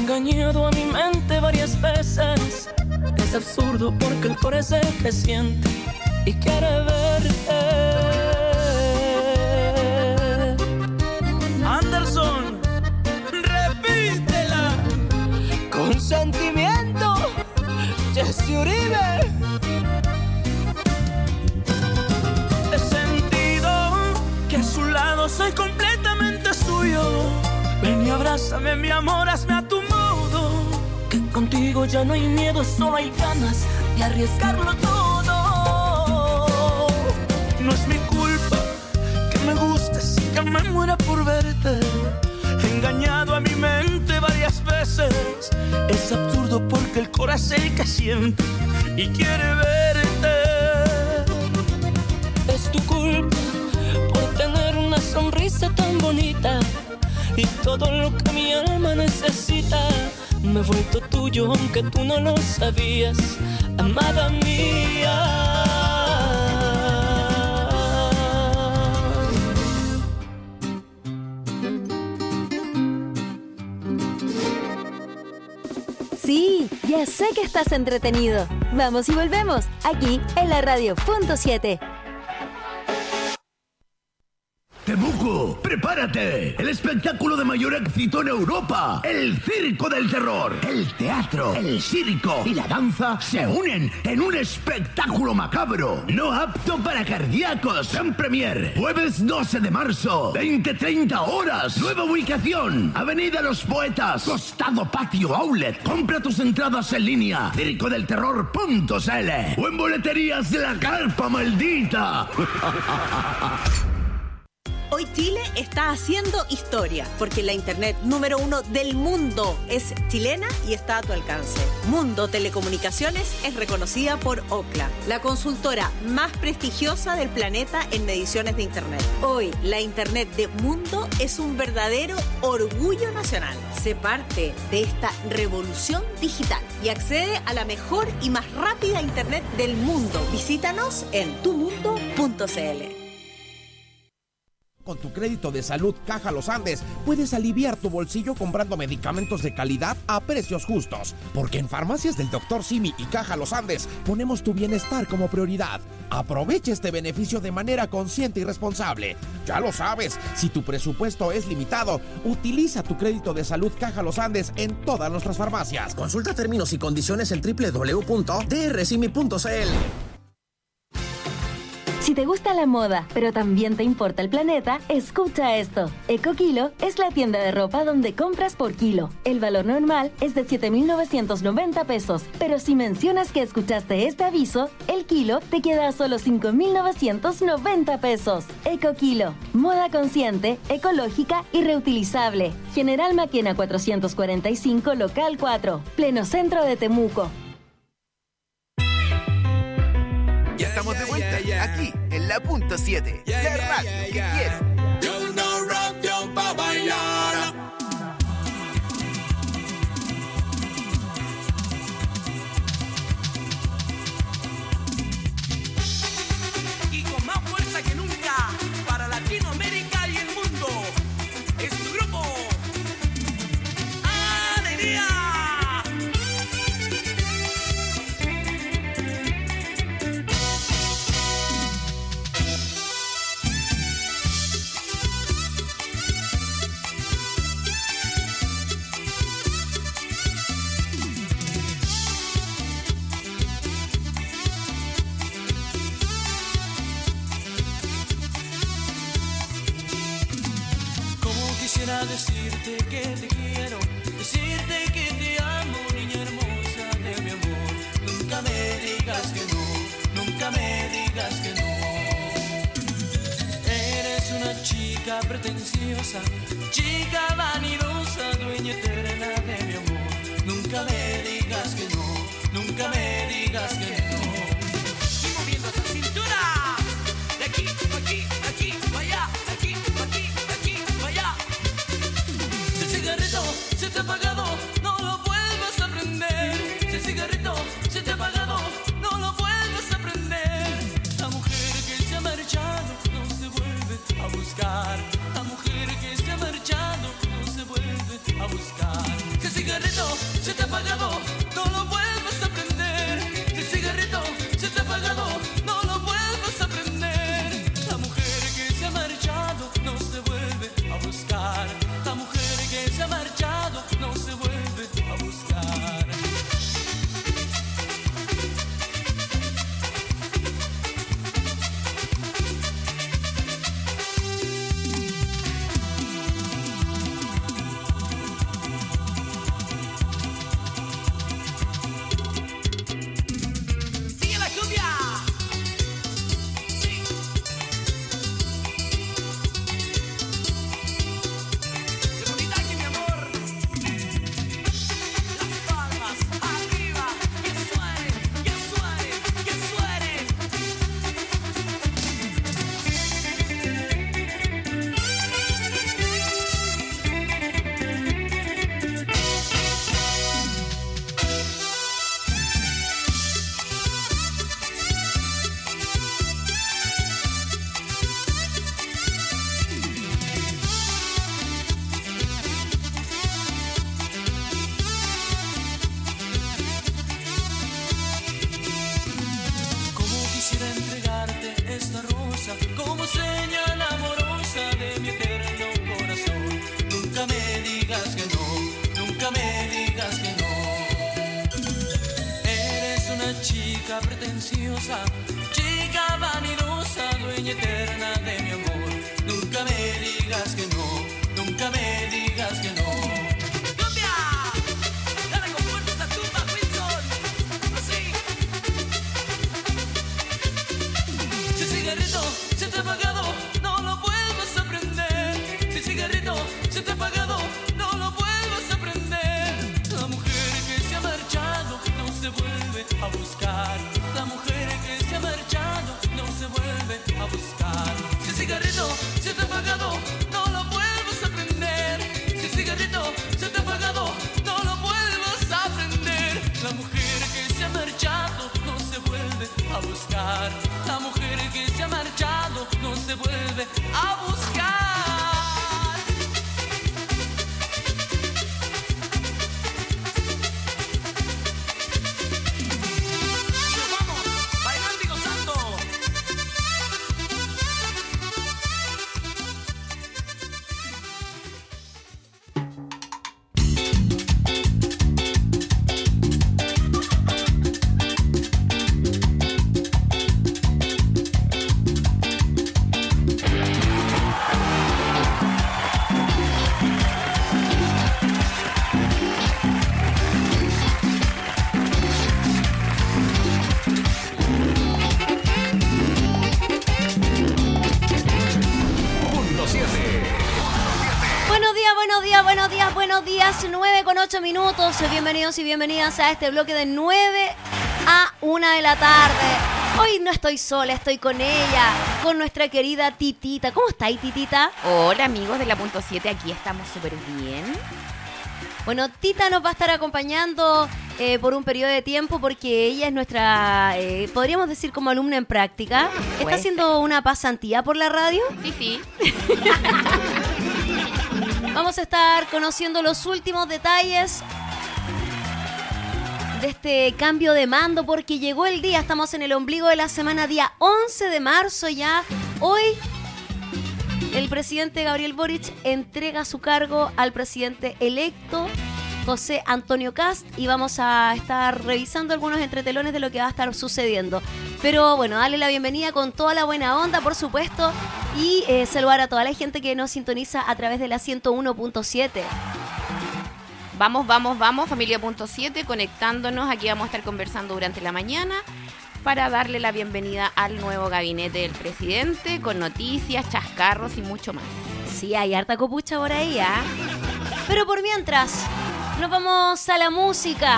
engañado a mi mente varias veces. Es absurdo porque el corazón que siente y quiere verte. Anderson, repítela. Con sentimiento, Jesse Uribe. He sentido que a su lado soy completamente suyo. Ven y abrázame, mi amor, hazme a tu modo. Que contigo ya no hay miedo, solo hay ganas de arriesgarlo todo. No es mi culpa que me gustes, que me muera por verte. He engañado a mi mente varias veces. Es absurdo porque el corazón que siente y quiere verte. Es tu culpa por tener una sonrisa tan bonita y todo lo que mi alma necesita. Me he vuelto tuyo aunque tú no lo sabías, amada mía. Sí, ya sé que estás entretenido. Vamos y volvemos, aquí en la Radio.7. Temuco, prepárate. El espectáculo de mayor éxito en Europa. El Circo del Terror. El teatro, el circo y la danza se unen en un espectáculo macabro. No apto para cardíacos. En premier. Jueves 12 de marzo. 20-30 horas. Nueva ubicación. Avenida Los Poetas. Costado Patio Outlet. Compra tus entradas en línea. circodelterror.cl o en boleterías de la Carpa Maldita. Hoy Chile está haciendo historia, porque la internet número 1 del mundo es chilena y está a tu alcance. Mundo Telecomunicaciones es reconocida por Ookla, la consultora más prestigiosa del planeta en mediciones de internet. Hoy, la internet de Mundo es un verdadero orgullo nacional. Sé parte de esta revolución digital y accede a la mejor y más rápida internet del mundo. Visítanos en tumundo.cl. Con tu crédito de salud Caja Los Andes puedes aliviar tu bolsillo comprando medicamentos de calidad a precios justos. Porque en Farmacias del Dr. Simi y Caja Los Andes ponemos tu bienestar como prioridad. Aprovecha este beneficio de manera consciente y responsable. Ya lo sabes, si tu presupuesto es limitado, utiliza tu crédito de salud Caja Los Andes en todas nuestras farmacias. Consulta términos y condiciones en www.drsimi.cl. Si te gusta la moda, pero también te importa el planeta, escucha esto. EcoKilo es la tienda de ropa donde compras por kilo. El valor normal es de 7,990 pesos, pero si mencionas que escuchaste este aviso, el kilo te queda a solo 5,990 pesos. EcoKilo, moda consciente, ecológica y reutilizable. General Maquena 445, local 4, pleno centro de Temuco. Ya estamos de vuelta, aquí, en la punto 7, la radio que quiero. Yo no radio pa' bailar. Y con más fuerza que nunca, para Latinoamérica y el mundo, es tu grupo. ¡Alegría! Quisiera decirte que te quiero, decirte que te amo, niña hermosa de mi amor. Nunca me digas que no, nunca me digas que no. Eres una chica pretenciosa, chica vanidosa, dueña eterna de mi amor. Nunca me digas que no, nunca me digas que no. Y moviendo esa cintura, de aquí, pa' aquí, aquí, pa' allá, aquí, pa' aquí, aquí, pa' allá. Si el cigarrito se te ha apagado, no lo vuelvas a prender. Si el cigarrito se te ha apagado, no lo vuelvas a prender. La mujer que se ha marchado no se vuelve a buscar. La mujer que se ha marchado no se vuelve se te ha apagado, no lo vuelvas a prender. Si el cigarrito se te ha apagado, no lo vuelvas a prender. La mujer que se ha marchado no se vuelve a buscar. La mujer que se ha marchado no se vuelve a buscar. Como señal amorosa de mi eterno corazón. Nunca me digas que no, nunca me digas que no. Eres una chica pretenciosa, chica vanidosa, dueña eterna de mi amor. Nunca me digas que no, nunca me digas que no. Se te ha apagado, no lo vuelvas a prender. Si el cigarrito se te ha apagado, no lo vuelvas a prender. La mujer que se ha marchado no se vuelve a buscar. La mujer que se ha marchado no se vuelve a buscar. Si el cigarrito se te ha apagado, no lo vuelvas a prender. Si el cigarrito se te ha apagado, no lo vuelvas a prender. La mujer que se ha marchado no se vuelve a buscar. La mujer que se ha marchado no se vuelve a buscar. Y nos vamos bailando y gozando. Buenos días, 9:08 minutos. Bienvenidos y bienvenidas a este bloque de 9 a 1 de la tarde. Hoy no estoy sola, estoy con ella, con nuestra querida Titita. ¿Cómo estáis, Titita? Hola, amigos de la punto 7, aquí estamos súper bien. Bueno, Tita nos va a estar acompañando por un periodo de tiempo porque ella es nuestra, podríamos decir como alumna en práctica. ¿Está haciendo una pasantía por la radio? Sí. Vamos a estar conociendo los últimos detalles de este cambio de mando porque llegó el día, estamos en el ombligo de la semana, día 11 de marzo ya. Hoy el presidente Gabriel Boric entrega su cargo al presidente electo José Antonio Kast y vamos a estar revisando algunos entretelones de lo que va a estar sucediendo. Pero bueno, darle la bienvenida con toda la buena onda, por supuesto, y saludar a toda la gente que nos sintoniza a través de la 101.7. Vamos, familia punto 7, conectándonos. Aquí vamos a estar conversando durante la mañana para darle la bienvenida al nuevo gabinete del presidente, con noticias, chascarros y mucho más. Sí, hay harta copucha por ahí, ¿ah? Pero por mientras, nos vamos a la música.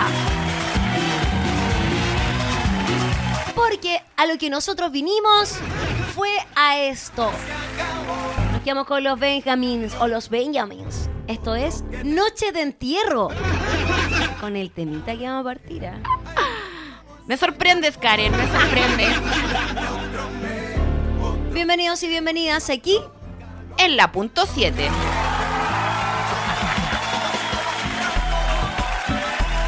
Porque a lo que nosotros vinimos fue a esto. Nos quedamos con los Benjamins o los Benjamins. Esto es Noche de Entierro. Con el temita que vamos a partir, ¿eh? Me sorprendes, Karen, me sorprendes. Bienvenidos y bienvenidas aquí en la punto 7.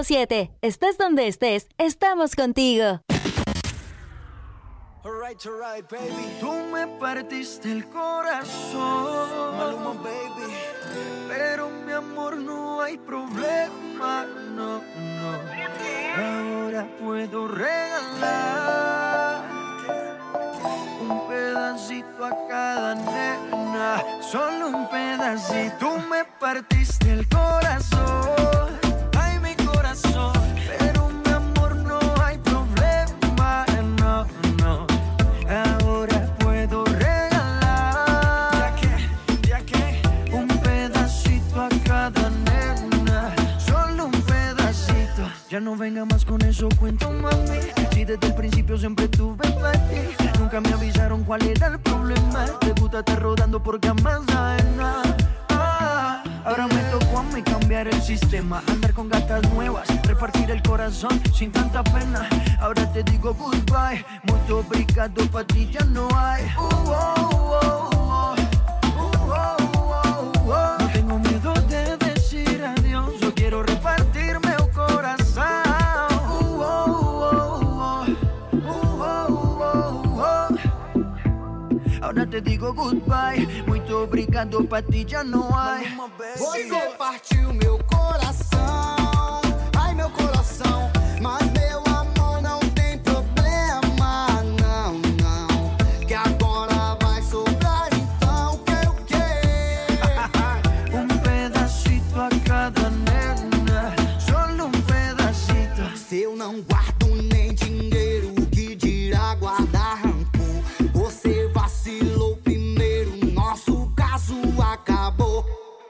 100.7. Estés donde estés, estamos contigo. Alright, baby. Tú me partiste el corazón, Maluma, baby. Pero mi amor, no hay problema, no. Ahora puedo regalar un pedacito a cada nena, solo un pedacito. Tú me partiste el corazón, ay, mi corazón. Pero mi amor, no hay problema, no. Ahora puedo regalar, ya que un pedacito a cada nena, solo un pedacito. Ya no venga más con eso, cuento, mami. Si desde el principio siempre tuve para ti, nunca me avisaron cuál era el problema. Te gusta estar rodando por camas ajenas. Ahora me tocó a mí cambiar el sistema, andar con gatas nuevas, repartir el corazón sin tanta pena. Ahora te digo goodbye, muy obrigado, pa' ti ya no hay. No tengo miedo de decir adiós, yo quiero repartirme el corazón. Ahora te digo goodbye, muito obrigado, pa' ti já não há. Você partiu meu coração, ai meu coração, mas meu amor não tem problema, não. Que agora vai sobrar então o que? Pedacito a cada nena, solo pedacito. Se eu não guardo nem dinheiro, que dirá guardar rancor? Você vacilou primeiro, nosso caso acabou.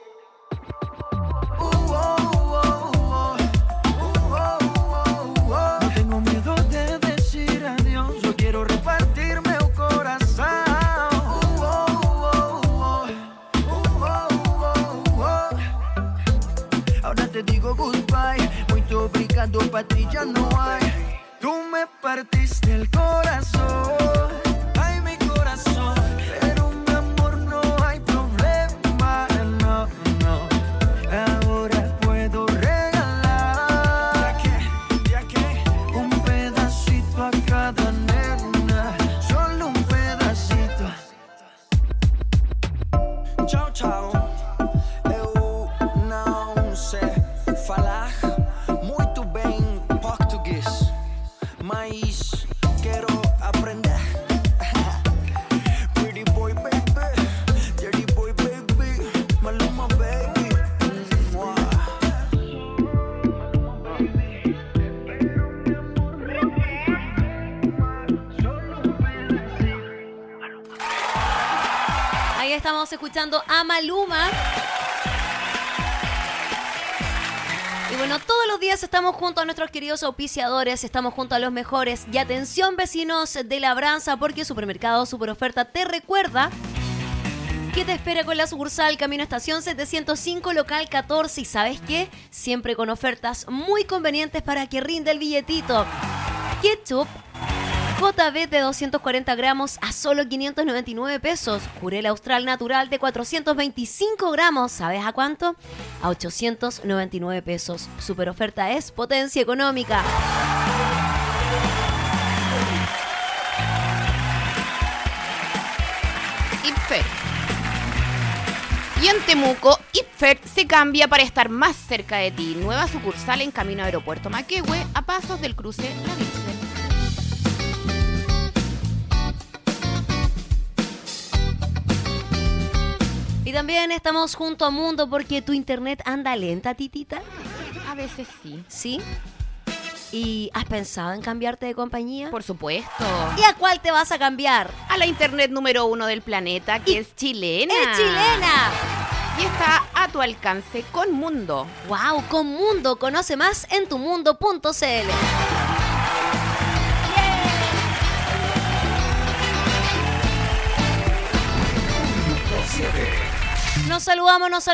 No tengo miedo de decir adiós, yo quiero repartirme el corazón. Ahora te digo goodbye, muito obrigado, pa' ti ya no hay. Tú me partiste el corazón, ay, mi corazón. Pero mi amor, no hay problema, no. Ahora puedo regalar, ya que un pedacito a cada nena, solo un pedacito. Tchau. Eu não sei falar muito bem português, mas quero aprender. Pretty boy baby, dirty boy baby, Maluma baby. Ahí estamos escuchando a Maluma. Y bueno, todos los días estamos junto a nuestros queridos auspiciadores, estamos junto a los mejores. Y atención, vecinos de Labranza, porque Supermercado Superoferta te recuerda que te espera con la sucursal Camino Estación 705, local 14. Y ¿sabes qué? Siempre con ofertas muy convenientes para que rinde el billetito. Ketchup JB de 240 gramos a solo 599 pesos. Jurel Austral Natural de 425 gramos. ¿Sabes a cuánto? A 899 pesos. Super oferta es potencia económica. Ipfer. Y en Temuco, Ipfer se cambia para estar más cerca de ti. Nueva sucursal en camino Aeropuerto Maquehue, a pasos del cruce La Virgen. Y también estamos junto a Mundo porque tu internet anda lenta, titita. A veces sí. ¿Sí? ¿Y has pensado en cambiarte de compañía? Por supuesto. ¿Y a cuál te vas a cambiar? A la internet número 1 del planeta, que es chilena. ¡Es chilena! Y está a tu alcance con Mundo. ¡Wow! Con Mundo. Conoce más en tumundo.cl. Nos saludamos.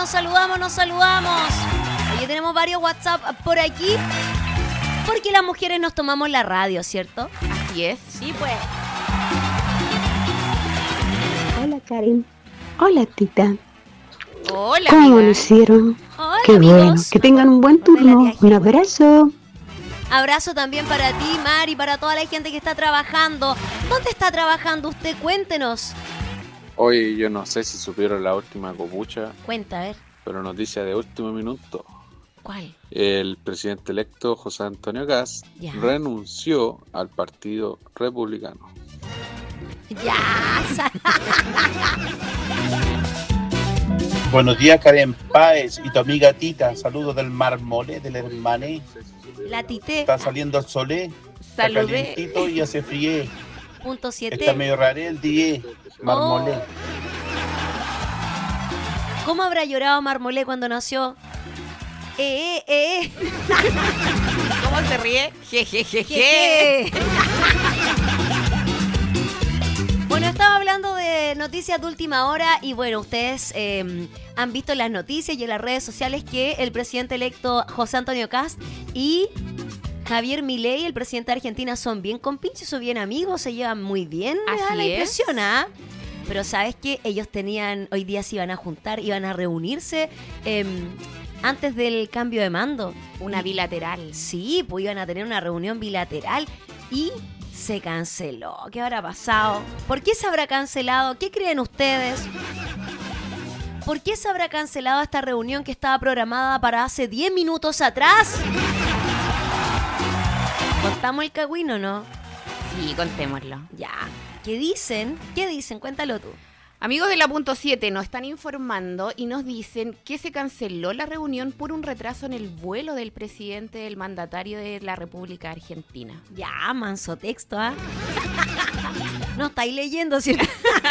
Oye, tenemos varios WhatsApp por aquí. Porque las mujeres nos tomamos la radio, ¿cierto? Así es. Sí, pues. Hola, Karen. Hola, Tita. Hola, ¿Cómo amiga. lo hicieron? Hola. Qué amigos. bueno, que tengan un buen turno. Un abrazo. Abrazo también para ti, Mari, para toda la gente que está trabajando. ¿Dónde está trabajando usted? Cuéntenos. Hoy yo no sé si supieron la última copucha, Cuenta, a ver. pero noticia de último minuto. ¿Cuál? El presidente electo José Antonio Kast Ya. renunció al Partido Republicano. Ya. Buenos días, Karen Páez y tu amiga Tita. Saludos del Marmolé, del Hermané. La Tité. Está saliendo el solé. Está Saludé. calientito y hace frío. Punto 7. Está medio raré el día. Marmolé. ¿Cómo habrá llorado Marmolé cuando nació? ¿Cómo se ríe? Jejeje. Bueno, estaba hablando de noticias de última hora y bueno, ustedes han visto en las noticias y en las redes sociales que el presidente electo José Antonio Kast y Javier Milei, el presidente de Argentina, son bien compinches, son bien amigos, se llevan muy bien, me da Así la es. impresión, ¿ah? Pero ¿sabes qué? Ellos hoy día se iban a juntar, iban a reunirse antes del cambio de mando. Una bilateral. Sí, pues iban a tener una reunión bilateral y se canceló. ¿Qué habrá pasado? ¿Por qué se habrá cancelado? ¿Qué creen ustedes? ¿Por qué se habrá cancelado esta reunión que estaba programada para hace 10 minutos atrás? ¿Contamos el cagüino, no? Sí, contémoslo. Ya. ¿Qué dicen? ¿Qué dicen? Cuéntalo tú. Amigos de la punto 7 nos están informando y nos dicen que se canceló la reunión por un retraso en el vuelo del presidente del mandatario de la República Argentina. Ya, manso texto, ¿ah? No estáis leyendo, ¿cierto?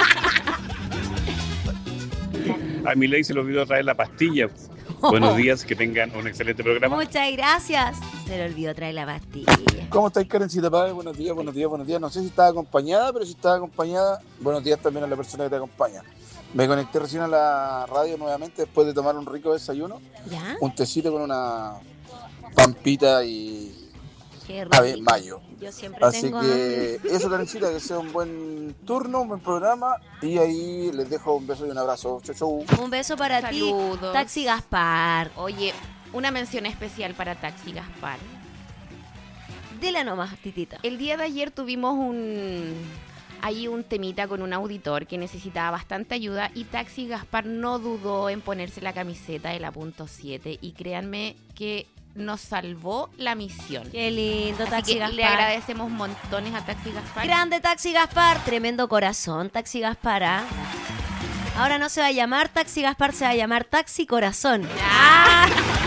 A Milei se le olvidó traer la pastilla. Buenos días, que tengan un excelente programa. Muchas gracias. Se le olvidó traer la pastilla. ¿Cómo estáis, Karencita Páez? Buenos días, buenos días, buenos días. No sé si estaba acompañada, pero si estaba acompañada, buenos días también a la persona que te acompaña. Me conecté recién a la radio nuevamente después de tomar un rico desayuno. ¿Ya? Un tecito con una pampita y Qué ave rico. mayo. Yo siempre Así tengo que hambre. eso, Karencita, que sea un buen turno, un buen programa. Y ahí les dejo un beso y un abrazo. Chau, chau. Un beso para Saludos. ti, Taxi Gaspar. Oye, una mención especial para Taxi Gaspar. Dila nomás, titita. El día de ayer tuvimos un temita con un auditor que necesitaba bastante ayuda y Taxi Gaspar no dudó en ponerse la camiseta de la punto 7 y créanme que nos salvó la misión. Qué lindo, Así Taxi que Gaspar. le agradecemos montones a Taxi Gaspar. Grande Taxi Gaspar, tremendo corazón, Taxi Gaspar, ¿ah? Ahora no se va a llamar Taxi Gaspar, se va a llamar Taxi Corazón. ¡Ah!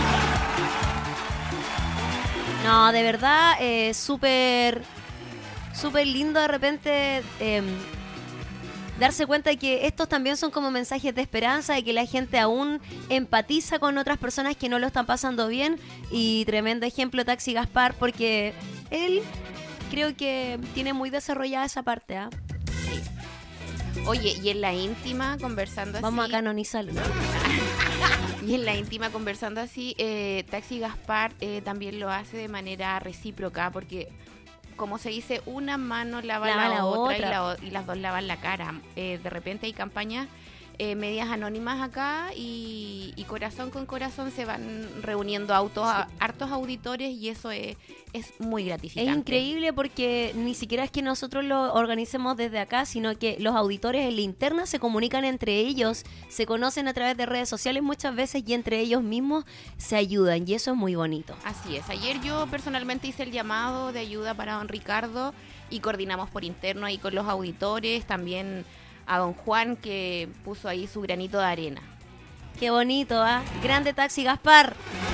No, de verdad, súper lindo de repente darse cuenta de que estos también son como mensajes de esperanza, de que la gente aún empatiza con otras personas que no lo están pasando bien. Y tremendo ejemplo Taxi Gaspar, porque él creo que tiene muy desarrollada esa parte, ¿ah? Oye, y en la íntima conversando así. Vamos a canonizarlo. Y en la íntima conversando así, Taxi Gaspar también lo hace de manera recíproca, porque como se dice, una mano lava la otra. Y las dos lavan la cara. De repente hay campañas medias anónimas acá y corazón con corazón se van reuniendo hartos auditores y eso es muy gratificante. Es increíble porque ni siquiera es que nosotros lo organicemos desde acá, sino que los auditores en la interna se comunican entre ellos, se conocen a través de redes sociales muchas veces y entre ellos mismos se ayudan y eso es muy bonito. Así es. Ayer yo personalmente hice el llamado de ayuda para don Ricardo y coordinamos por interno ahí con los auditores, también a don Juan que puso ahí su granito de arena. Qué bonito, ¿ah? Grande Taxi Gaspar.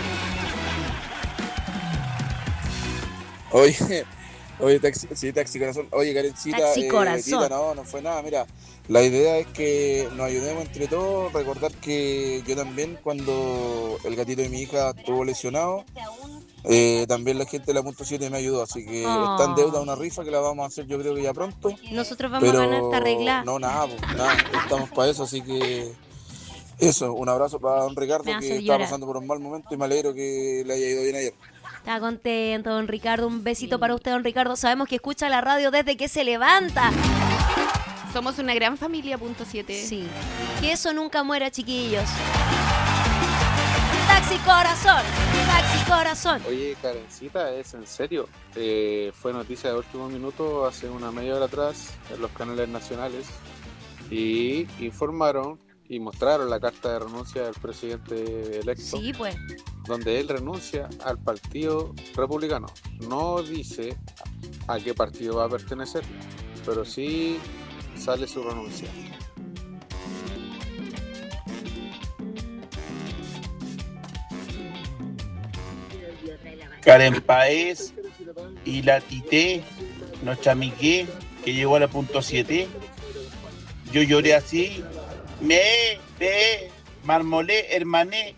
Oye, Taxi Corazón. Oye, Karencita, Taxi Corazón. Tita, no fue nada. Mira, la idea es que nos ayudemos entre todos. Recordar que yo también, cuando el gatito de mi hija estuvo lesionado, también la gente de la punto 7 me ayudó. Así que está en deuda una rifa que la vamos a hacer yo creo que ya pronto. Nosotros vamos a ganar esta regla. No, nada, estamos para eso. Así que eso, un abrazo para don Ricardo que está pasando por un mal momento y me alegro que le haya ido bien ayer. Está contento, don Ricardo. Un besito para usted, don Ricardo. Sabemos que escucha la radio desde que se levanta. Somos una gran familia, punto 7. Sí. Que eso nunca muera, chiquillos. Taxi Taxi Corazón, Taxi Corazón. Oye, Karencita, ¿es en serio? Fue noticia de último minuto hace una media hora atrás en los canales nacionales y informaron y mostraron la carta de renuncia del presidente electo. Sí, pues. Donde él renuncia al Partido Republicano. No dice a qué partido va a pertenecer, pero sí sale su renuncia. Karen Paez y la Tité, nuestra Miqué, que llegó a la punto 7. Yo lloré así, marmolé, hermané,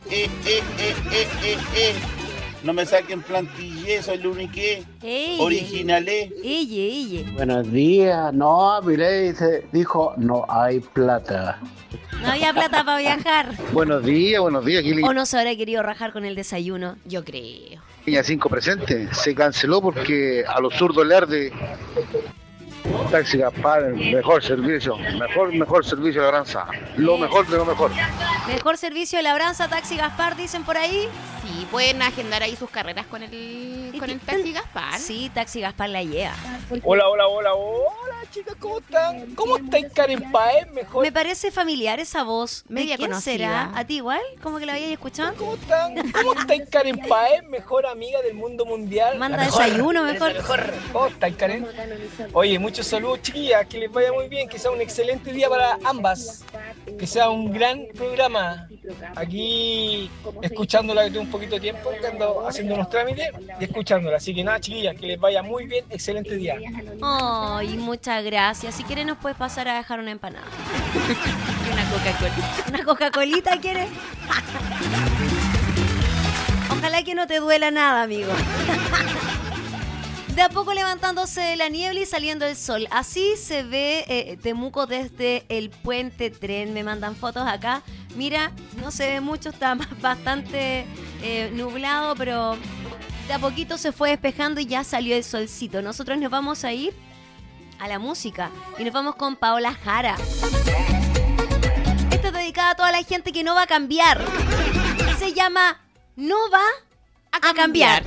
No me saquen plantillé, soy el único originalé. Buenos días. No, Milei dijo, no hay plata. No había plata para viajar. Buenos días, Kili. ¿O no se habrá querido rajar con el desayuno? Yo creo. Niña 5 presente. Se canceló porque a los zurdos le arde. Taxi Gaspar, mejor servicio de labranza. Lo mejor de lo mejor. Mejor servicio de labranza, Taxi Gaspar, dicen por ahí. Sí, pueden agendar ahí sus carreras con el Taxi Gaspar. Sí, Taxi Gaspar la lleva. Hola, chicas, ¿cómo están? ¿Cómo están, Karen Paez? Mejor. Me parece familiar esa voz. Media ¿Quién conocida. será? ¿A ti igual? ¿Cómo que la habías escuchado? ¿Cómo están? ¿Cómo están, Karen Paez? Mejor amiga del mundo mundial. Manda desayuno mejor. ¿Cómo están, Karen? Oye, muchos saludos, chiquillas. Que les vaya muy bien. Que sea un excelente día para ambas. Que sea un gran programa. Aquí escuchándola, que tengo un poquito de tiempo, que ando haciendo unos trámites y escuchándola. Así que nada, chiquillas, que les vaya muy bien. Excelente día. Ay, muchas gracias. Si quieres nos puedes pasar a dejar una empanada. Y una Coca-Colita. ¿Una Coca-Colita quieres? Ojalá que no te duela nada, amigo. De a poco levantándose de la niebla y saliendo el sol. Así se ve Temuco desde el puente tren. Me mandan fotos acá. Mira, no se ve mucho, está bastante nublado, pero de a poquito se fue despejando y ya salió el solcito. Nosotros nos vamos a ir a la música y nos vamos con Paola Jara. Esto es dedicado a toda la gente que no va a cambiar. Se llama No va a cambiar.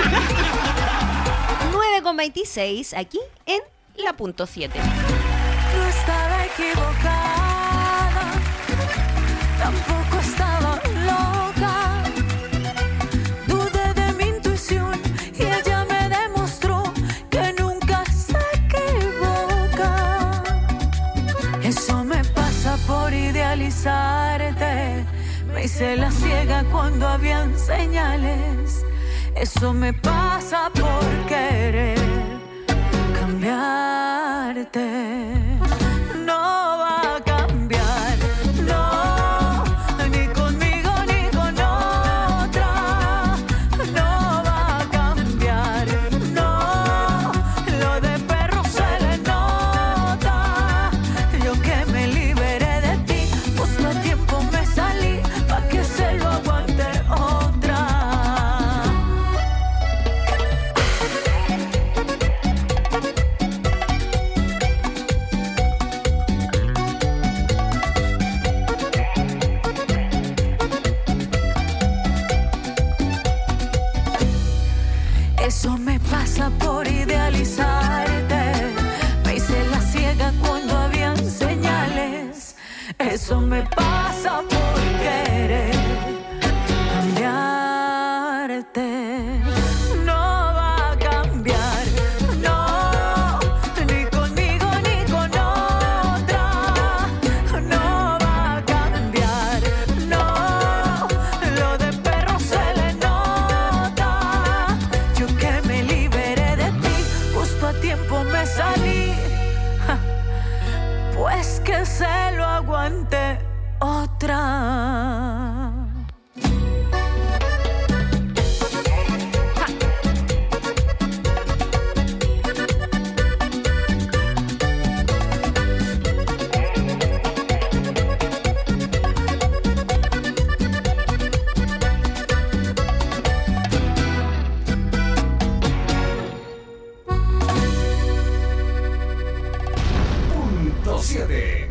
9:26 aquí en La punto 7. No estaba equivocada, tampoco estaba loca. Dudé de mi intuición y ella me demostró que nunca se equivoca. Eso me pasa por idealizarte. Me hice la ciega cuando habían señales. Eso me pasa por querer cambiarte. No va a cambiar, no, ni conmigo ni con otra. No va a cambiar, no, lo de perro se le nota. Yo que me liberé de ti, justo a tiempo me salí, pa' que se lo aguante otra. Eso me pasa por idealizarte. Me hice la ciega cuando habían señales. Eso me pasa por querer cambiarte. No va a cambiar, no, ni conmigo ni con otra. No va a cambiar, no, lo de perro se le nota. Yo que me liberé de ti, justo a tiempo me salí. Ja, pues que se lo aguante otra. Punto 7.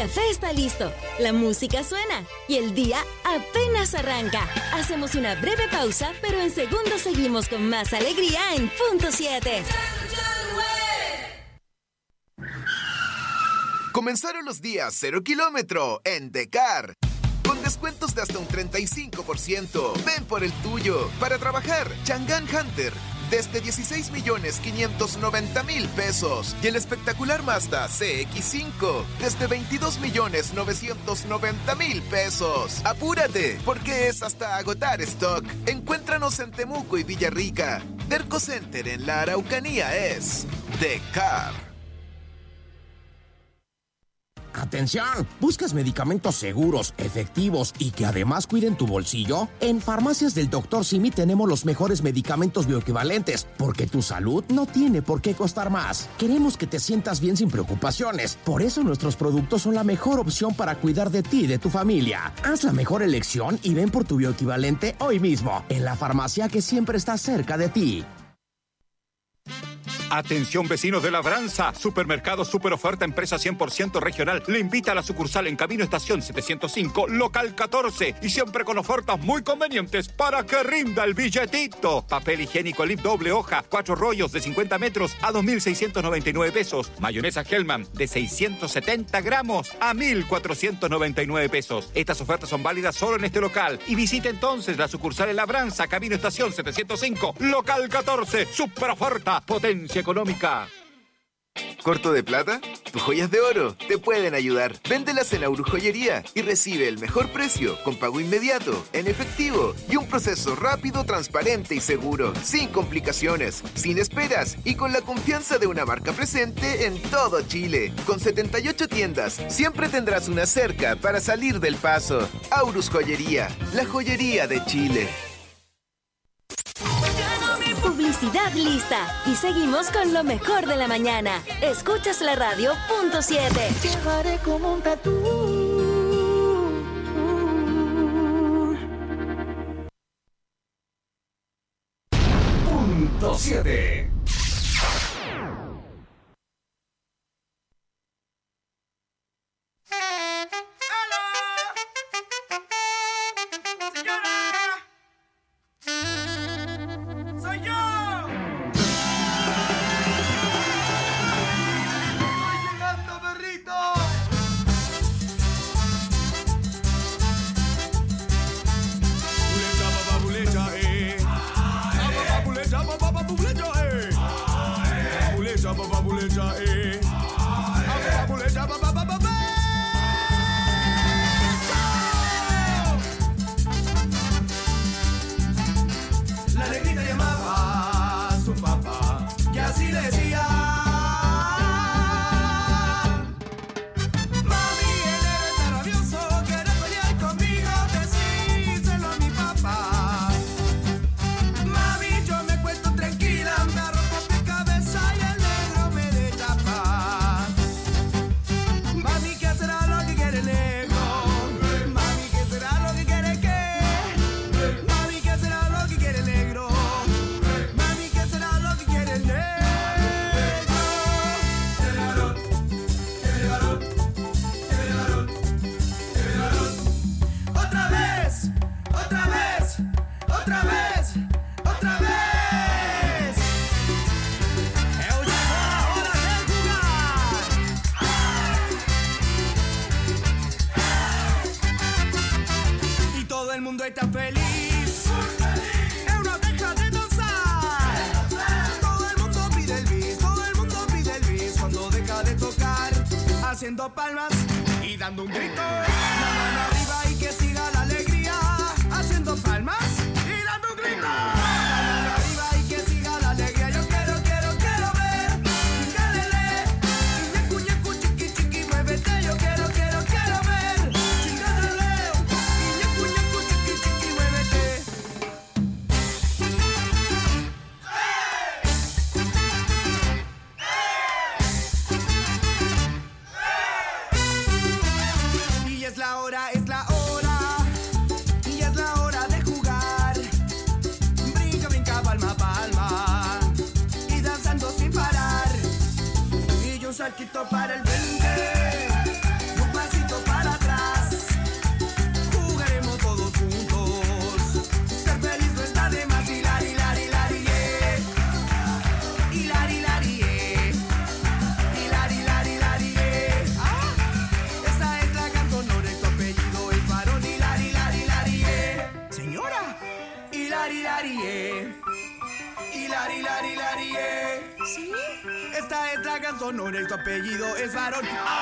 café está listo, la música suena y el día apenas arranca. Hacemos una breve pausa, pero en segundos seguimos con más alegría en Punto 7. Comenzaron los días 0 kilómetro en Decar. Con descuentos de hasta un 35%. Ven por el tuyo. Para trabajar, Chang'an Hunter desde 16.590.000 pesos. Y el espectacular Mazda CX-5 desde 22.990.000 pesos. ¡Apúrate! Porque es hasta agotar stock. Encuéntranos en Temuco y Villarrica. Derco Center en la Araucanía es Decar. ¡Atención! ¿Buscas medicamentos seguros, efectivos y que además cuiden tu bolsillo? En Farmacias del Dr. Simi tenemos los mejores medicamentos bioequivalentes, porque tu salud no tiene por qué costar más. Queremos que te sientas bien sin preocupaciones. Por eso nuestros productos son la mejor opción para cuidar de ti y de tu familia. Haz la mejor elección y ven por tu bioequivalente hoy mismo, en la farmacia que siempre está cerca de ti. Atención vecinos de Labranza, Supermercado Super Oferta Empresa 100% regional le invita a la sucursal en Camino Estación 705, local 14 y siempre con ofertas muy convenientes para que rinda el billetito. Papel higiénico Lip doble hoja, 4 rollos de 50 metros a 2.699 pesos. Mayonesa Hellman de 670 gramos a 1.499 pesos. Estas ofertas son válidas solo en este local y visite entonces la sucursal en Labranza, Camino Estación 705, local 14, Super Oferta, potencia económica. ¿Corto de plata? Tus joyas de oro te pueden ayudar. Véndelas en Aurujoyería y recibe el mejor precio con pago inmediato, en efectivo y un proceso rápido, transparente y seguro, sin complicaciones, sin esperas y con la confianza de una marca presente en todo Chile. Con 78 tiendas, siempre tendrás una cerca para salir del paso. Aurus Joyería, la joyería de Chile. Publicidad lista. Y seguimos con lo mejor de la mañana. Escuchas la radio Punto 7. Llevaré como un tatú. Punto 7. La negrita llamaba a su papá, que así decía: mami, el héroe está rabioso, quiere pelear conmigo, decíselo a mi papá. Mami, yo me cuento tranquila, me arrojo mi cabeza y el negro me deja paz. Mami, ¿qué será lo que quiere el negro? Mami, ¿qué será lo que quiere qué? Mami, ¿qué será lo que quiere el negro? Mami, ¿qué será lo que quiere el negro? Quiere varón, quiere varón, quiere varón, quiere varón. Otra vez, otra vez, otra vez, otra vez. Llegó la hora de jugar. Y todo el mundo está feliz. Euro deja de danzar. Todo el mundo pide el bis, todo el mundo pide el bis. Cuando deja de tocar, haciendo palmas y dando un grito. La mano arriba y que siga la alegría. Haciendo palmas y dando un grito. La mano arriba y que siga la alegría. Yo quiero ver. Chingálele. Ñecu, ñecu, chiqui, chiqui, muévete. Yo quiero ver. Chingálele. Ñecu, ñecu, chiqui, chiqui, muévete. Y es la Hilari, lari, Hilari, lari, lari, Sí, esta es la canzonona y su apellido es varón.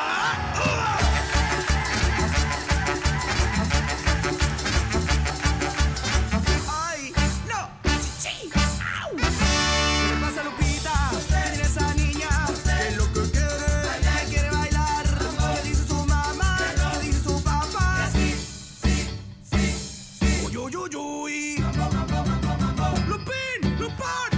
¡Ay, no! ¡Sí! ¡Au! ¿Qué le pasa a Lupita? ¿Qué tiene esa niña? ¿Qué es lo que quiere? ¿Qué quiere bailar? ¿Qué dice su mamá? ¿Qué dice su papá? Sí, sí, sí, sí. Uy, uy, uy, uy. ¡Lupin! ¡Lupin!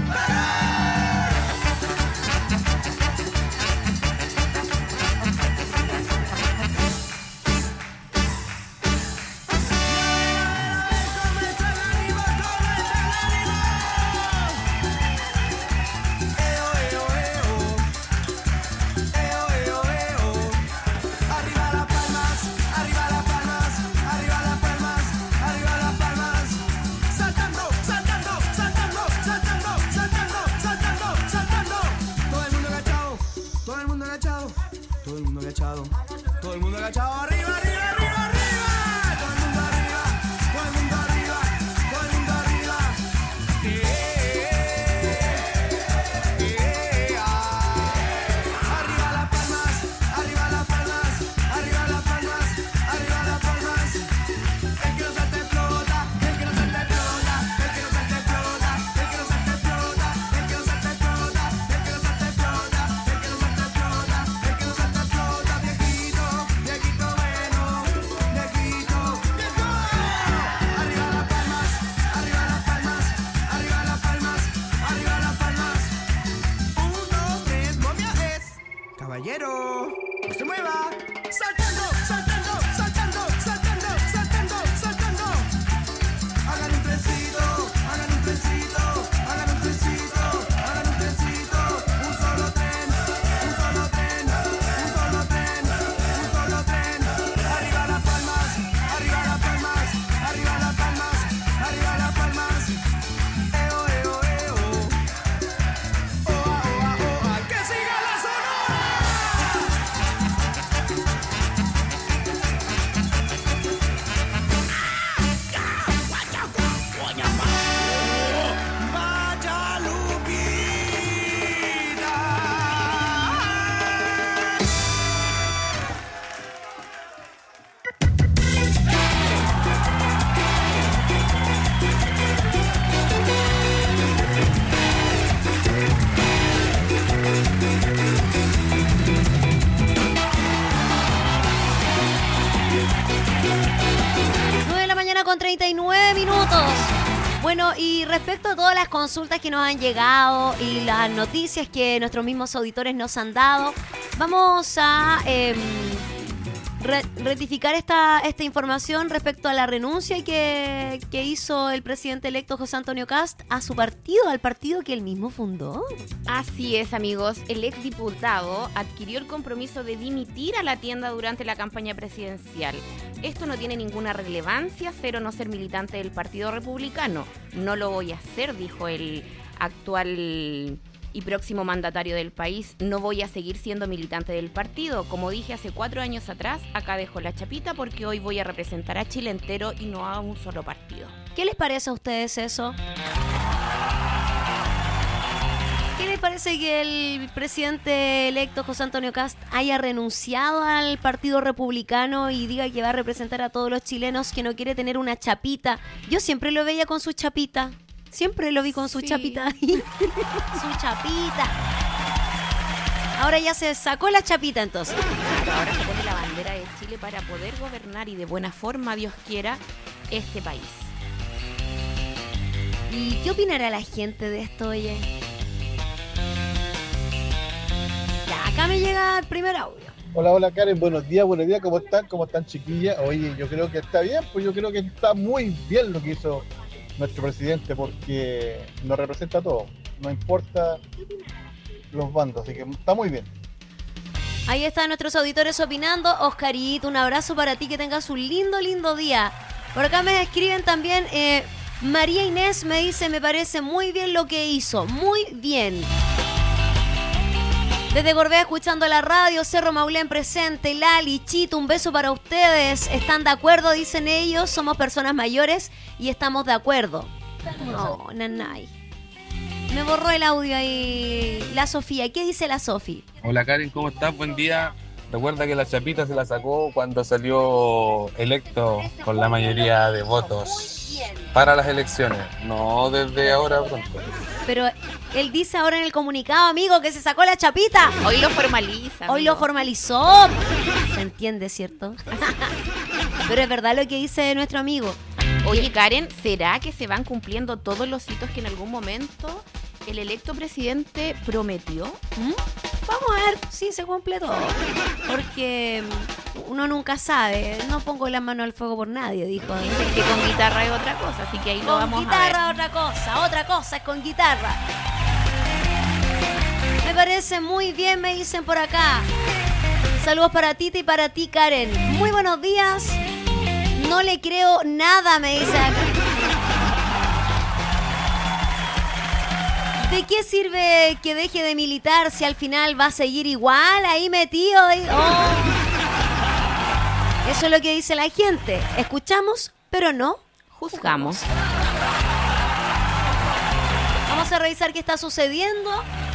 Todo el mundo agachado, arriba, arriba, arriba, arriba. Todo el mundo arriba, todo el mundo arriba, todo el mundo arriba. Arriba las palmas, arriba las palmas, arriba las palmas, arriba las palmas. El que no se te explota, el que no se te explota, el que no se te explota, el que no se te explota, el que no se te explota, el que no se te explota, el que no se te explota, el que no se te explota, viejito, viejito bueno, viejito, viejo. Arriba las palmas, arriba las palmas, arriba las palmas, arriba las palmas. 1, 2, 3, momia es caballero, no se mueva, saltando, saltando, saltando, saltando, saltando, saltando. Hagan un trencito, hagan un trencito, hagan un trencito, hagan un trencito. Un solo tren, un solo tren, un solo tren, un solo tren. Arriba las palmas, arriba las palmas, arriba las palmas, arriba las palmas. Eo, eo, eo. Oa, oa, oa. Que siga la Vaya Lupita. De la mañana con 39 minutos. Bueno, y respecto a todas las consultas que nos han llegado y las noticias que nuestros mismos auditores nos han dado, vamos a rectificar esta información respecto a la renuncia que hizo el presidente electo José Antonio Kast a su partido, al partido que él mismo fundó. Así es, amigos. El exdiputado adquirió el compromiso de dimitir a la tienda durante la campaña presidencial. Esto no tiene ninguna relevancia, ser o no ser militante del Partido Republicano. No lo voy a hacer, dijo el actual y próximo mandatario del país. No voy a seguir siendo militante del partido. Como dije hace 4 años atrás, acá dejo la chapita porque hoy voy a representar a Chile entero y no a un solo partido. ¿Qué les parece a ustedes eso? ¿Qué les parece que el presidente electo José Antonio Kast haya renunciado al Partido Republicano y diga que va a representar a todos los chilenos, que no quiere tener una chapita? Yo siempre lo veía con su chapita. Siempre lo vi con su chapita ahí. Su chapita. Ahora ya se sacó la chapita entonces. Ahora se pone la bandera de Chile para poder gobernar y de buena forma, Dios quiera, este país. ¿Y qué opinará la gente de esto, oye? Ya, acá me llega el primer audio. Hola, hola Karen, buenos días, ¿cómo están? ¿Cómo están, chiquillas? Oye, yo creo que está bien, pues yo creo que está muy bien lo que hizo nuestro presidente, porque nos representa a todos, no importa los bandos, así que está muy bien. Ahí están nuestros auditores opinando. Oscarito, un abrazo para ti, que tengas un lindo, lindo día. Por acá me escriben también, María Inés me dice, me parece muy bien lo que hizo, muy bien. Desde Gorbea escuchando la radio, Cerro Maulén presente, Lali, Chito, un beso para ustedes. ¿Están de acuerdo? Dicen ellos, somos personas mayores y estamos de acuerdo. No, nanay. Me borró el audio ahí la Sofía. ¿Qué dice la Sofi? Hola Karen, ¿cómo estás? Buen día. Recuerda que la chapita se la sacó cuando salió electo con la mayoría de votos para las elecciones, no desde ahora pronto. Pero él dice ahora en el comunicado, amigo, que se sacó la chapita. Hoy lo formaliza. Hoy lo formalizó. Se entiende, ¿cierto? Pero es verdad lo que dice nuestro amigo. Oye, Karen, ¿será que se van cumpliendo todos los hitos que en algún momento el electo presidente prometió? Vamos a ver si se cumple todo. Porque uno nunca sabe. No pongo la mano al fuego por nadie, dijo. Dicen que con guitarra es otra cosa, así que ahí lo vamos a ver. Con guitarra otra cosa es con guitarra. Me parece muy bien, me dicen por acá. Saludos para Tita y para ti, Karen. Muy buenos días. No le creo nada, me dice acá. ¿De qué sirve que deje de militar si al final va a seguir igual ahí metido? Oh. Eso es lo que dice la gente. Escuchamos, pero no juzgamos. Vamos a revisar qué está sucediendo.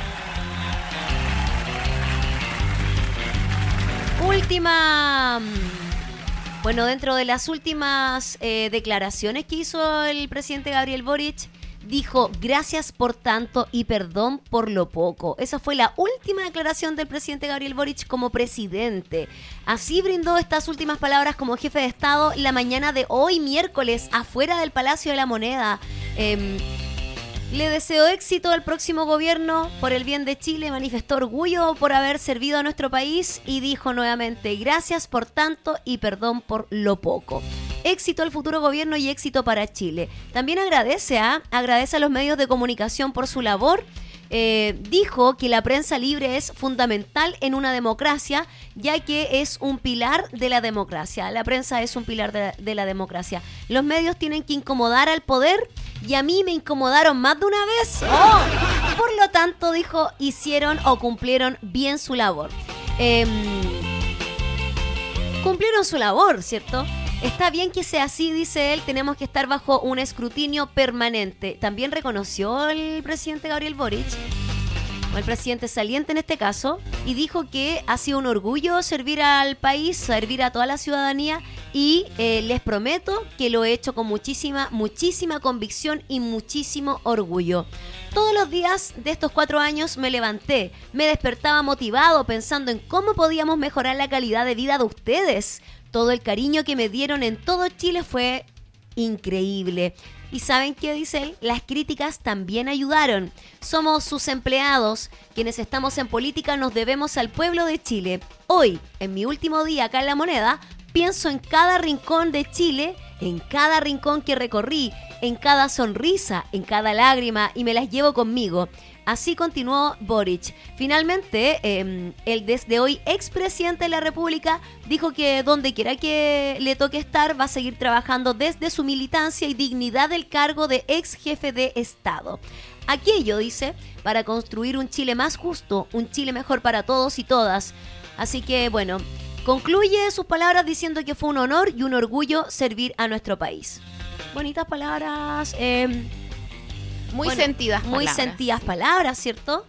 Bueno, dentro de las últimas declaraciones que hizo el presidente Gabriel Boric, dijo gracias por tanto y perdón por lo poco. Esa fue la última declaración del presidente Gabriel Boric como presidente. Así brindó estas últimas palabras como jefe de Estado la mañana de hoy, miércoles, afuera del Palacio de la Moneda. Le deseó éxito al próximo gobierno por el bien de Chile, manifestó orgullo por haber servido a nuestro país y dijo nuevamente gracias por tanto y perdón por lo poco. Éxito al futuro gobierno y éxito para Chile. También agradece a los medios de comunicación por su labor. Dijo que la prensa libre es fundamental en una democracia, ya que es un pilar de la democracia. La prensa es un pilar de la democracia. Los medios tienen que incomodar al poder y a mí me incomodaron más de una vez. Por lo tanto, dijo, hicieron o cumplieron bien su labor. Cumplieron su labor, ¿cierto? Está bien que sea así, dice él, tenemos que estar bajo un escrutinio permanente. También reconoció el presidente Gabriel Boric, o el presidente saliente en este caso, y dijo que ha sido un orgullo servir al país, servir a toda la ciudadanía, y les prometo que lo he hecho con muchísima convicción y muchísimo orgullo. Todos los días de estos 4 años me levanté, me despertaba motivado pensando en cómo podíamos mejorar la calidad de vida de ustedes. Todo el cariño que me dieron en todo Chile fue increíble. ¿Y saben qué dice él? Las críticas también ayudaron. Somos sus empleados. Quienes estamos en política nos debemos al pueblo de Chile. Hoy, en mi último día acá en La Moneda, pienso en cada rincón de Chile, en cada rincón que recorrí, en cada sonrisa, en cada lágrima, y me las llevo conmigo. Así continuó Boric. Finalmente, el desde hoy expresidente de la República dijo que donde quiera que le toque estar va a seguir trabajando desde su militancia y dignidad del cargo de ex jefe de Estado. Aquello, dice, para construir un Chile más justo, un Chile mejor para todos y todas. Así que, bueno, concluye sus palabras diciendo que fue un honor y un orgullo servir a nuestro país. Bonitas palabras, muy sentidas palabras, ¿cierto?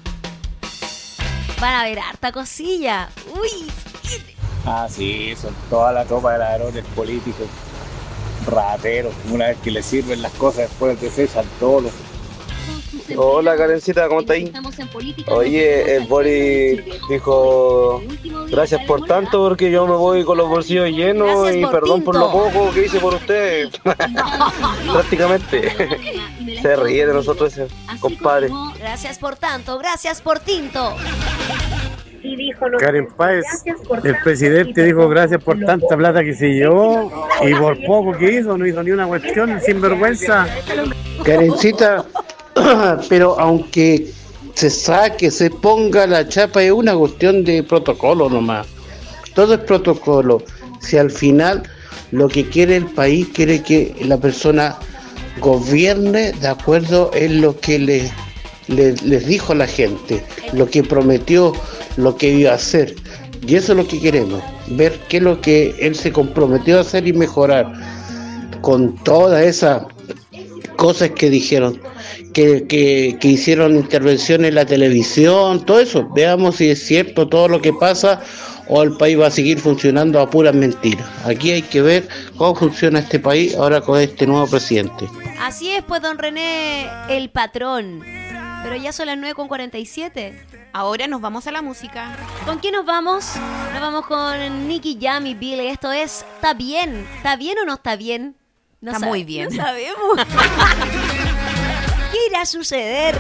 Van a ver harta cosilla. Uy. Ah, sí, son toda la tropa de ladrones políticos, rateros. Una vez que les sirven las cosas, después desechan todo. Hola Karencita, ¿cómo estás ahí? Oye, el Boris dijo gracias por tanto porque yo me voy con los bolsillos llenos y perdón por lo poco que hice por ustedes. Prácticamente. Se ríe de nosotros ese compadre. Gracias por tanto, gracias por tinto. Karen Páez, el presidente dijo gracias por tanta plata que se llevó y por poco que hizo, no hizo ni una cuestión, sinvergüenza. Karencita, pero aunque se saque, se ponga la chapa, es una cuestión de protocolo nomás. Todo es protocolo. Si al final lo que quiere el país, quiere que la persona gobierne de acuerdo en lo que les dijo la gente, lo que prometió, lo que iba a hacer. Y eso es lo que queremos, ver qué es lo que él se comprometió a hacer y mejorar. Con toda esa cosas que dijeron, que hicieron intervención en la televisión, todo eso. Veamos si es cierto todo lo que pasa o el país va a seguir funcionando a puras mentiras. Aquí hay que ver cómo funciona este país ahora con este nuevo presidente. Así es, pues, don René, el patrón. Pero ya son las 9:47. Ahora nos vamos a la música. ¿Con quién nos vamos? Nos vamos con Nicky Jam y Billy. Esto es ¿Está bien? ¿Está bien o no está bien? No Está muy bien. No sabemos. ¿Qué irá a suceder?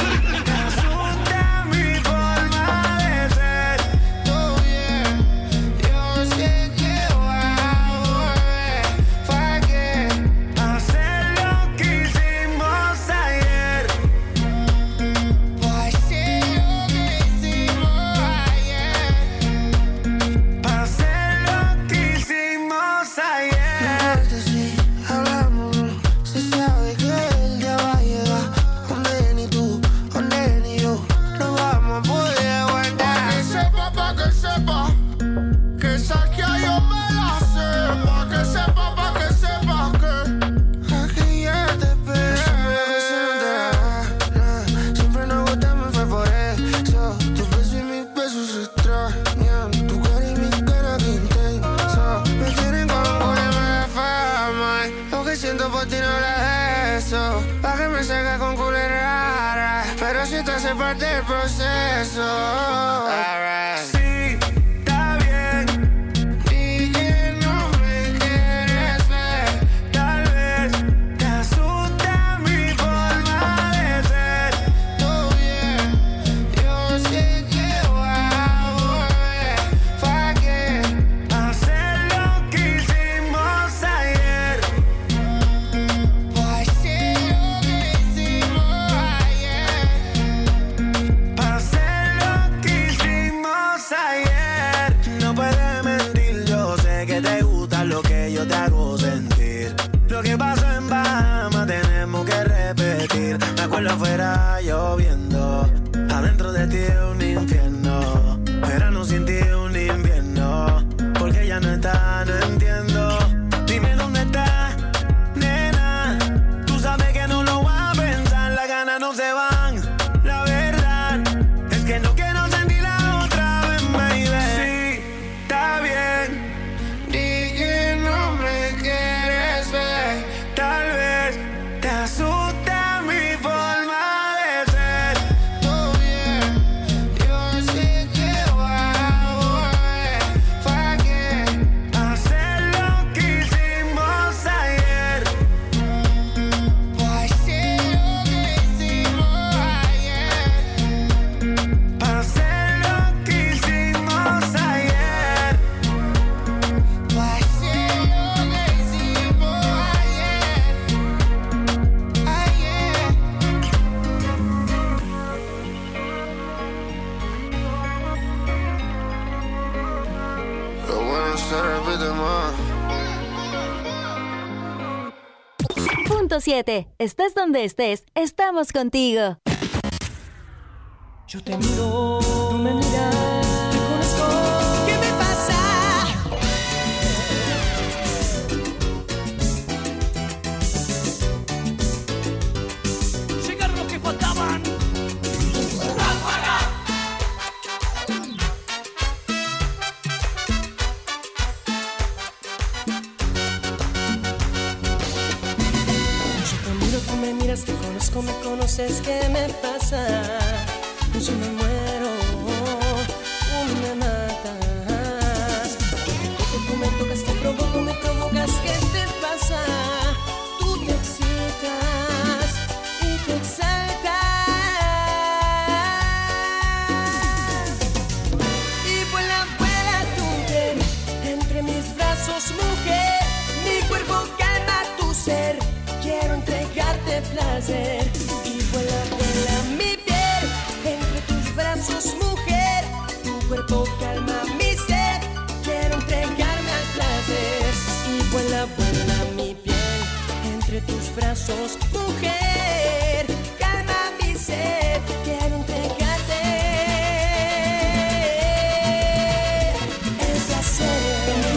Parte del proceso. Sí, está bien. Y que no me quieres ver. Tal vez te asusta mi forma de ser. Todo bien. Yo sé que voy a volver. ¿Para qué? Hacer lo que hicimos ayer. Pues sí, lo que hicimos ayer. No puedes mentir, yo sé que te gusta lo que yo te hago sentir. Lo que pasó en Bahamas tenemos que repetir. Me acuerdo afuera lloviendo, adentro de ti un infierno. Verano sin ti un invierno, porque ya no está, no entiendo. Dime dónde está, nena. Tú sabes que no lo voy a pensar, las ganas no se van. La verdad es que no quiero sentir la otra vez, baby. Sí, está bien. Di que no me quieres ver. Tal vez te asusta mi forma de ser. Todo bien. Yo sé que voy a volver. ¿Para qué? Hacer lo que hicimos ayer. Pues sí, lo que hicimos ayer. Hacer lo que hicimos ayer. Pues sí, lo que hicimos ayer. Lo bueno se repite más. Punto 7. Estés donde estés, estamos contigo. Yo te miro, tú me miras, te conozco. ¿Qué me pasa? Llegaron los que faltaban. Yo te miro, tú me miras, te conozco, me conoces. ¿Qué me pasa? Yo me muero, tú me matas. Tú me tocas, te provoco, me provocas. ¿Qué te pasa? Tú te excitas y te exaltas. Y vuela tu piel entre mis brazos, mujer. Mi cuerpo calma tu ser. Quiero entregarte placer. Y vuela mi piel entre tus brazos, mujer. Tu cuerpo calma mi sed. Quiero entregarme al placer. Y vuela mi piel entre tus brazos, mujer. Calma mi sed. Quiero entregarte esa sed.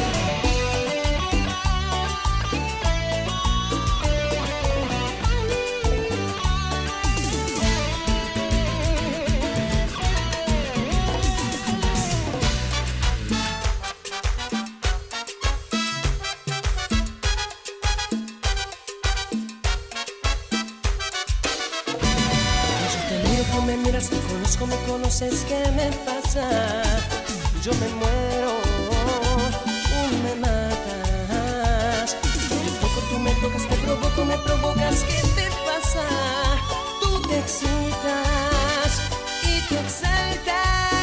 besos, te conozco, me conoces, ¿qué me pasa? Yo me muero, tú me matas. Tú me tocas, te provoco, me provocas, ¿qué te pasa? Tú te excitas y te exaltas.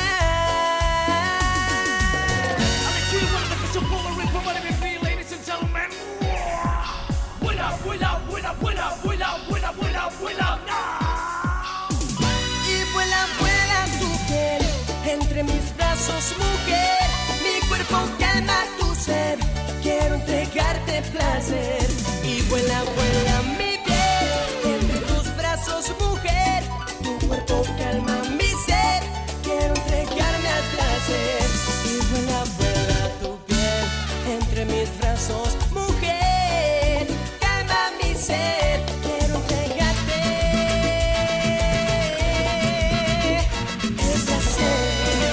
Y vuela, vuela tu piel entre mis brazos, mujer. Mi cuerpo calma tu ser, quiero entregarte placer. Y vuela, vuela mi piel entre tus brazos, mujer. Tu cuerpo calma mi ser, quiero entregarme al placer. Y vuela, vuela tu piel entre mis brazos, mujer. Calma mi ser, quiero entregarte el placer.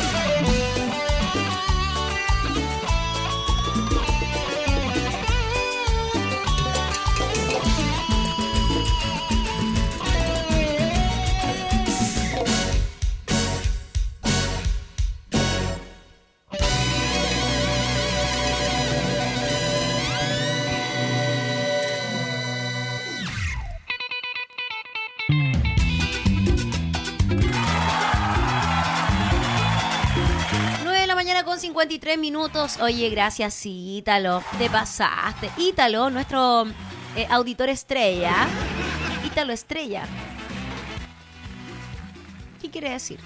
Con 53 minutos. Oye, gracias, Ítalo. Te pasaste. Ítalo, nuestro auditor estrella. Ítalo Estrella. ¿Qué quiere decir?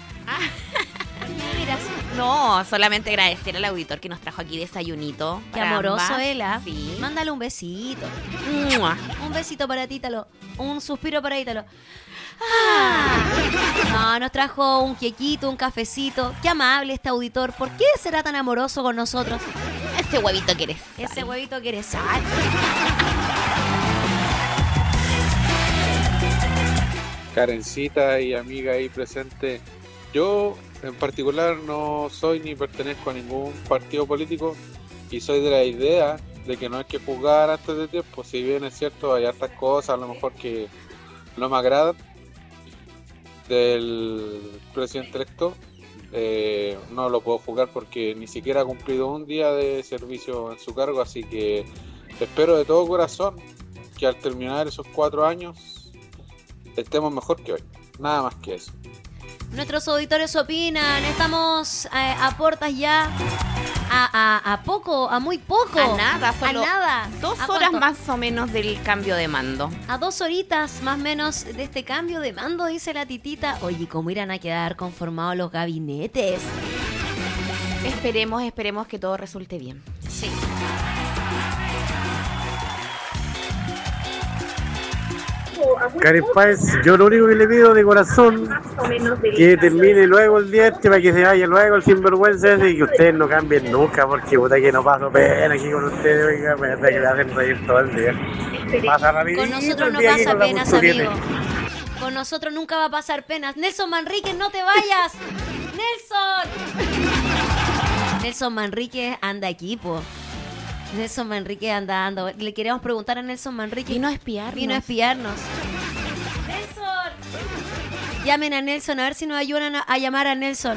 No, solamente agradecer al auditor que nos trajo aquí desayunito. Qué amoroso ambas. él, ¿ah? Sí. Mándale un besito. ¡Mua! Un besito para ti, Ítalo. Un suspiro para Ítalo. No, nos trajo un quequito, un cafecito. Qué amable este auditor. ¿Por qué será tan amoroso con nosotros? Ese huevito que eres. Ese huevito que eres sal. Karencita y amiga ahí presente. Yo en particular no soy ni pertenezco a ningún partido político y soy de la idea de que no hay que juzgar antes de tiempo. Si bien es cierto, hay hartas cosas a lo mejor que no me agradan del presidente electo, no lo puedo juzgar porque ni siquiera ha cumplido un día de servicio en su cargo, así que espero de todo corazón que al terminar esos 4 años estemos mejor que hoy, nada más que eso. Nuestros auditores opinan, estamos a puertas ya, a poco, a muy poco. A nada, solo a nada. 2 ¿A horas cuánto? más o menos del cambio de mando. A 2 horitas más o menos de este cambio de mando, dice la titita. Oye, ¿cómo irán a quedar conformados los gabinetes? Esperemos que todo resulte bien. Sí. Karen Páez, yo lo único que le pido de corazón que termine luego el día para que se vaya luego el sinvergüenza ese y que ustedes no cambien nunca, porque puta que no paso pena aquí con ustedes, oiga, me que me hacen reír todo el día. Pasa rapidito. Con nosotros el no día aquí pasa con la penas, Punto amigo. Con nosotros nunca va a pasar penas. Nelson Manríquez, no te vayas. Nelson Manríquez anda aquí, po. Nelson Manríquez anda dando. Le queremos preguntar a Nelson Manríquez. Vino a espiarnos. Nelson. Llamen a Nelson, a ver si nos ayudan a llamar a Nelson.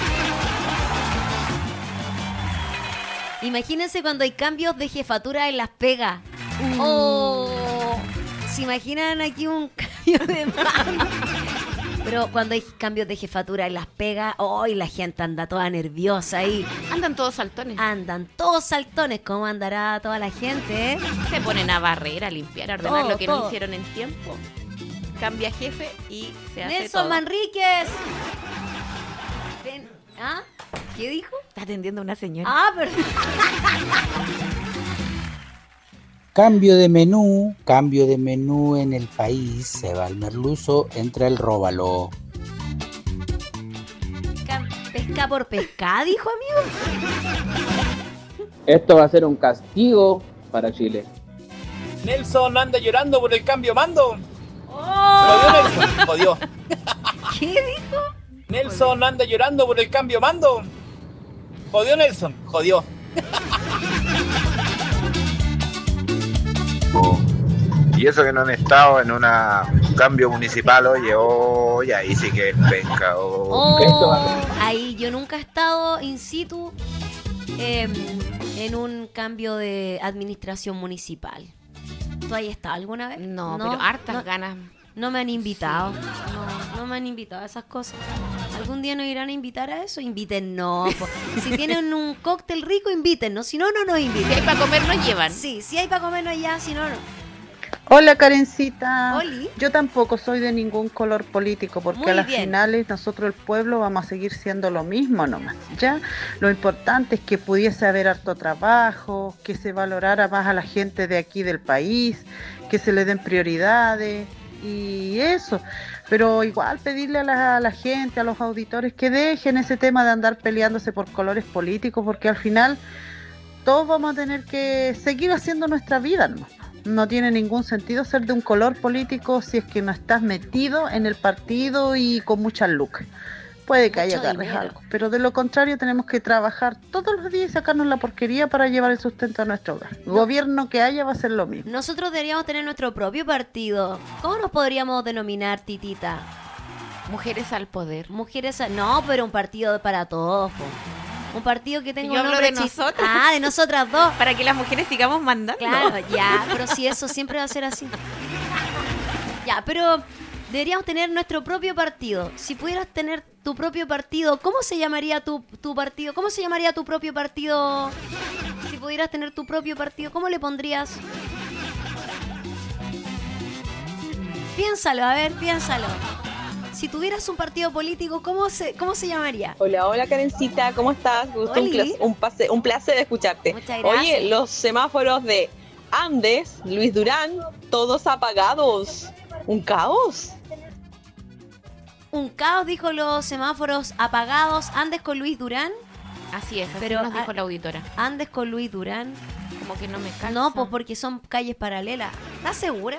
Imagínense cuando hay cambios de jefatura en las pegas. Oh, ¿se imaginan aquí un cambio de mando? Pero cuando hay cambios de jefatura en las pegas, hoy la gente anda toda nerviosa ahí. Andan todos saltones. ¿Cómo andará toda la gente? Se ponen a barrer, a limpiar, a ordenar lo que todo. no hicieron en tiempo. Cambia jefe y se hace Nelson todo. Manríquez. ¿Ah? ¿Qué dijo? Está atendiendo a una señora. Ah, perdón. Cambio de menú en el país. Se va el merluzo, entra el róbalo. Pesca por pesca, dijo, amigo. Esto va a ser un castigo para Chile. Nelson anda llorando por el cambio mando. Oh. Jodió Nelson, jodió. ¿Qué dijo? Nelson anda llorando por el cambio mando. Jodió Nelson, jodió. Y eso que no han estado en una cambio municipal, oye, ahí sí que es penca. Ahí yo nunca he estado in situ en un cambio de administración municipal. ¿Tú ahí estás alguna vez? No, pero hartas ganas. No me han invitado. No me han invitado a esas cosas. ¿Algún día nos irán a invitar a eso? Invítennos. Si tienen un cóctel rico, invítennos. Si no, no nos inviten. Si hay para comer, nos llevan. Sí, si hay para comer, no ya. Si no, no. Hola, Karencita. Oli. Yo tampoco soy de ningún color político, porque Muy a las bien. finales nosotros el pueblo vamos a seguir siendo lo mismo nomás. Ya lo importante es que pudiese haber harto trabajo, que se valorara más a la gente de aquí del país, que se le den prioridades y eso. Pero igual pedirle a la gente, a los auditores, que dejen ese tema de andar peleándose por colores políticos, porque al final todos vamos a tener que seguir haciendo nuestra vida nomás. No tiene ningún sentido ser de un color político si es que no estás metido en el partido y con muchas lucas. Puede que haya agarres algo, pero de lo contrario tenemos que trabajar todos los días y sacarnos la porquería para llevar el sustento a nuestro hogar. El gobierno que haya va a ser lo mismo. Nosotros deberíamos tener nuestro propio partido. ¿Cómo nos podríamos denominar, Titita? Mujeres al poder. No, pero un partido para todos, po. Un partido que tenga Yo un hablo nombre de nosotras. De nosotras dos. Para que las mujeres sigamos mandando. Claro, ya, pero si eso siempre va a ser así. Ya, pero deberíamos tener nuestro propio partido. Si pudieras tener tu propio partido, ¿cómo se llamaría tu partido? ¿Cómo se llamaría tu propio partido? Si pudieras tener tu propio partido, ¿cómo le pondrías? Piénsalo, a ver, piénsalo. Si tuvieras un partido político, ¿cómo se llamaría? Hola Karencita, ¿cómo estás? Gusto, un placer escucharte. Muchas gracias. Oye, los semáforos de Andes, Luis Durán, todos apagados. ¿Un caos? Un caos, dijo los semáforos apagados. Andes con Luis Durán. Así es, pero nos dijo la auditora. Andes con Luis Durán. Como que no me calza. No, pues porque son calles paralelas. ¿Estás segura?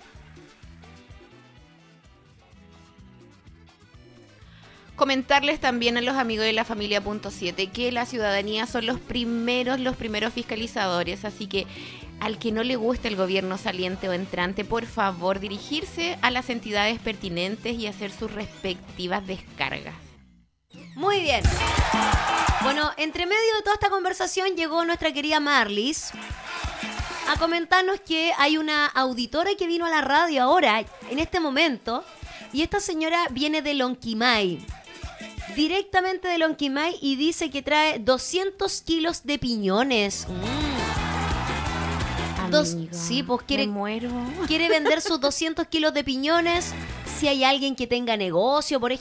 Comentarles también a los amigos de la familia Punto 7 que la ciudadanía son los primeros fiscalizadores, así que al que no le guste el gobierno saliente o entrante, por favor dirigirse a las entidades pertinentes y hacer sus respectivas descargas. Muy bien. Bueno, entre medio de toda esta conversación llegó nuestra querida Marlis a comentarnos que hay una auditora que vino a la radio ahora, en este momento, y esta señora viene de Lonquimay. Directamente de Lonquimay, y dice que trae 200 kilos de piñones. Sí, pues quiere vender sus 200 kilos de piñones. Si hay alguien que tenga negocio, por